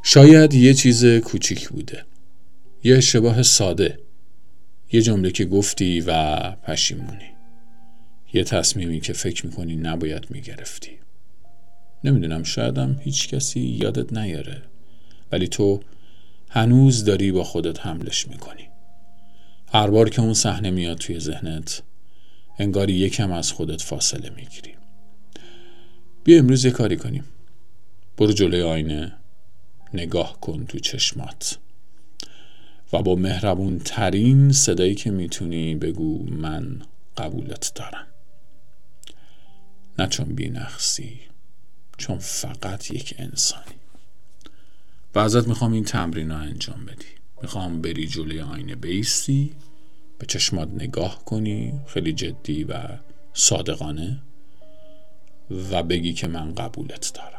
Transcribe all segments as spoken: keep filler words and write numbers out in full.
شاید یه چیز کوچیک بوده، یه اشتباه ساده، یه جمله که گفتی و پشیمونی، یه تصمیمی که فکر میکنی نباید میگرفتی. نمیدونم، شایدم هیچ کسی یادت نیاره، ولی تو هنوز داری با خودت حملش میکنی. هر بار که اون صحنه میاد توی ذهنت، انگاری یکم از خودت فاصله میگیری. بیا امروز یه کاری کنیم. برو جلوی آینه، نگاه کن تو چشمات و با مهربون ترین صدایی که میتونی بگو من قبولت دارم. نه چون بی نقصی، چون فقط یک انسانی. و ازت میخوام این تمرین رو انجام بدی. میخوام بری جلوی آینه بایستی، به چشمات نگاه کنی خیلی جدی و صادقانه و بگی که من قبولت دارم.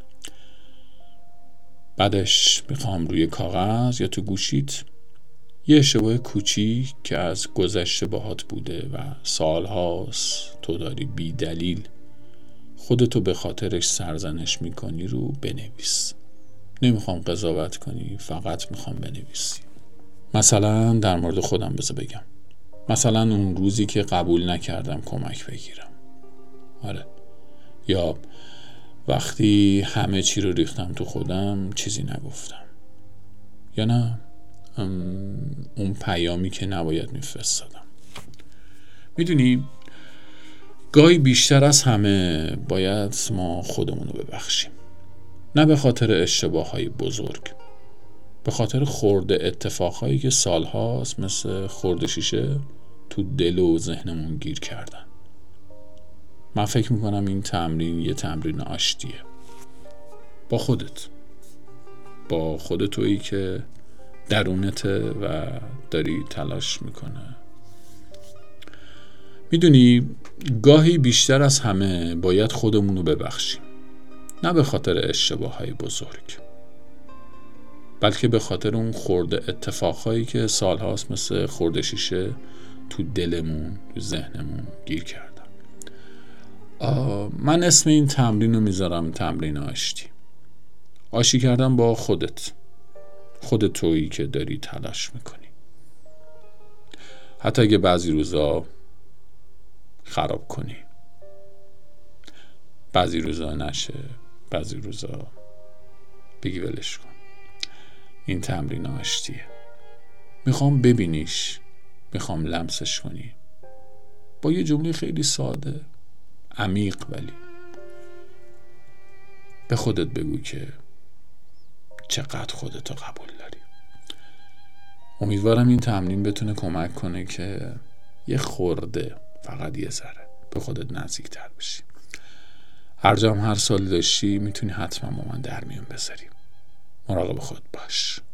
بعدش میخوام روی کاغذ یا تو گوشیت یه اشتباه کوچیک که از گذشته باهات بوده و سالهاست تو داری بی دلیل خودتو به خاطرش سرزنش میکنی رو بنویس. نمیخوام قضاوت کنی، فقط میخوام بنویسی. مثلا در مورد خودم بذار بگم، مثلا اون روزی که قبول نکردم کمک بگیرم. آره. یا وقتی همه چی رو ریختم تو خودم چیزی نگفتم. یا نه اون پیامی که نباید میفرستادم. میدونی گاهی بیشتر از همه باید ما خودمون رو ببخشیم. نه به خاطر اشتباههای بزرگ، به خاطر خرده اتفاقهایی که سالهاست مثل خرده شیشه تو دل و ذهنمون گیر کردن. من فکر میکنم این تمرین یه تمرین آشتیه با خودت، با خودت تویی که درونته و داری تلاش میکنه. میدونی گاهی بیشتر از همه باید خودمون رو ببخشیم. نه به خاطر اشتباههای بزرگ، بلکه به خاطر اون خرده اتفاقهایی که سالهاست مثل خرده شیشه تو دلمون، تو ذهنمون گیر کردن. من اسم این تمرین رو میذارم تمرین آشتی. آشتی کردن با خودت، خودت تویی که داری تلاش میکنی. حتی اگه بعضی روزا خراب کنی، بعضی روزا نشه، بعضی روزا بگی ولش کن. این تمرین آشتیه. میخوام ببینیش، میخوام لمسش کنی با یه جمله خیلی ساده، عمیق، ولی به خودت بگو که چقدر خودتو قبول داری. امیدوارم این تمرین بتونه کمک کنه که یه خورده، فقط یه ذره به خودت نزدیک تر بشی. هر جام هر سالی داشتی میتونی حتما با من در میون بذاری. مراقب خود باش.